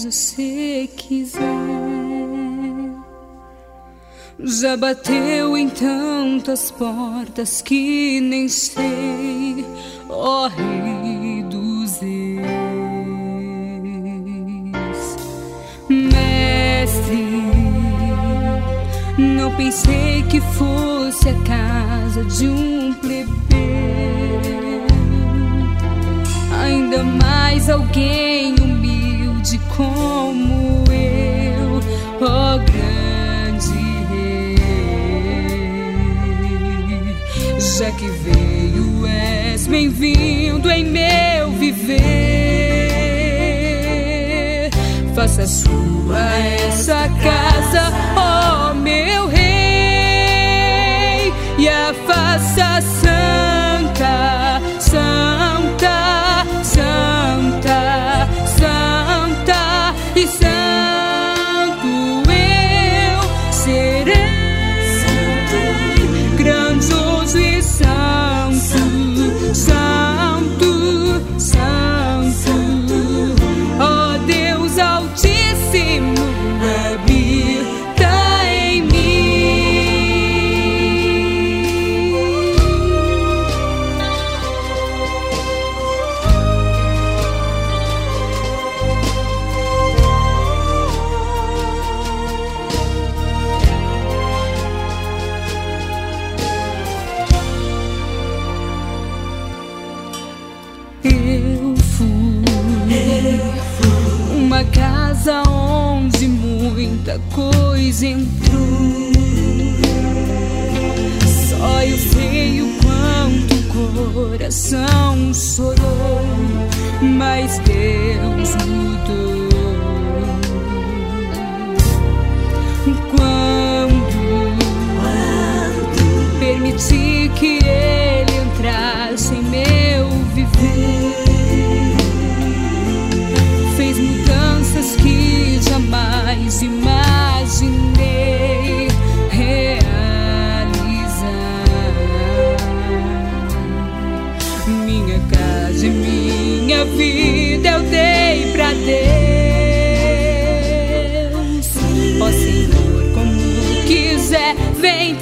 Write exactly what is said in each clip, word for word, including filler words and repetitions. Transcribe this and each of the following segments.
você quiser. Já bateu em tantas portas que nem sei, ó Rei dos Reis. Mestre, não pensei que fosse a casa de um plebeu, ainda mais alguém humilde como eu, ó grande Rei. Já que veio, és bem-vindo em meu viver. Faça sua essa casa, ó meu Rei, e a faça santa, santa, santa, santa e santo eu serei, grandioso e santo, santo, santo, ó Deus Altíssimo, habita em Eu fui, Eu fui uma casa onde muita coisa entrou. Só eu sei o quanto o coração chorou, mas Deus mudou. Quando, Quando permiti que Ele entrasse em meu viver, fez mudanças que jamais imaginei realizar. Minha casa e minha vida eu dei pra Deus. Ó Senhor, como quiser, vem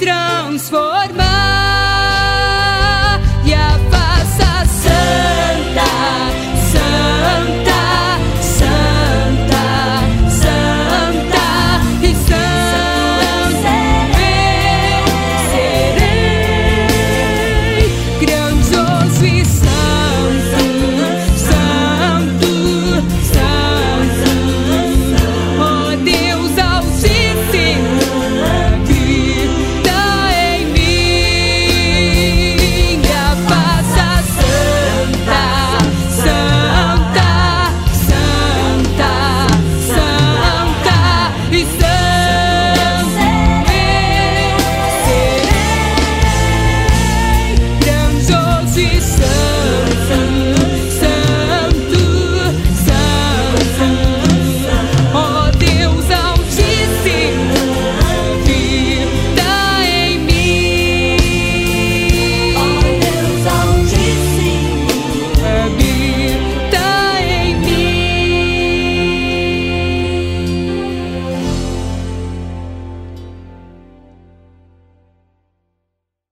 transformar e a faça santa, santa, santa, santa e santo eu serei, grandioso e